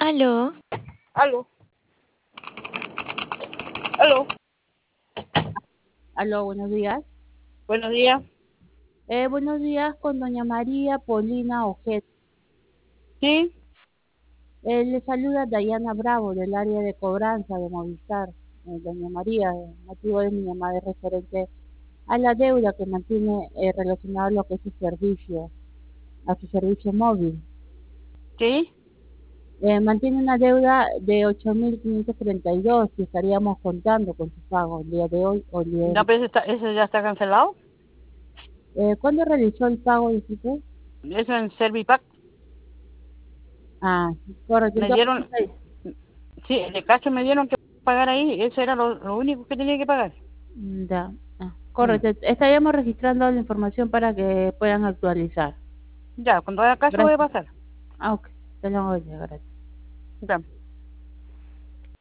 Aló, Aló, aló, Aló, buenos días. buenos días. Buenos días con doña María Polina Ojeda. Sí, Le saluda Dayana Bravo del área de cobranza de Movistar. Doña María, el motivo de mi llamada es referente a la deuda que mantiene relacionada a lo que es a su servicio móvil. sí. Mantiene una deuda de 8.532 y estaríamos contando con su pago el día de hoy o el día de No, pero ese ya está cancelado. ¿Cuándo realizó el pago, disculpe? Eso en Servipack. Ah, correcto. Me Entonces, dieron, sí, de cacho me dieron que pagar ahí. Eso era lo único que tenía que pagar. ya, Mm. correcto. Estaríamos registrando la información para que puedan actualizar. Ya, cuando haya caso voy a Gracias. pasar. Ok. Te lo voy a gracias. Ya.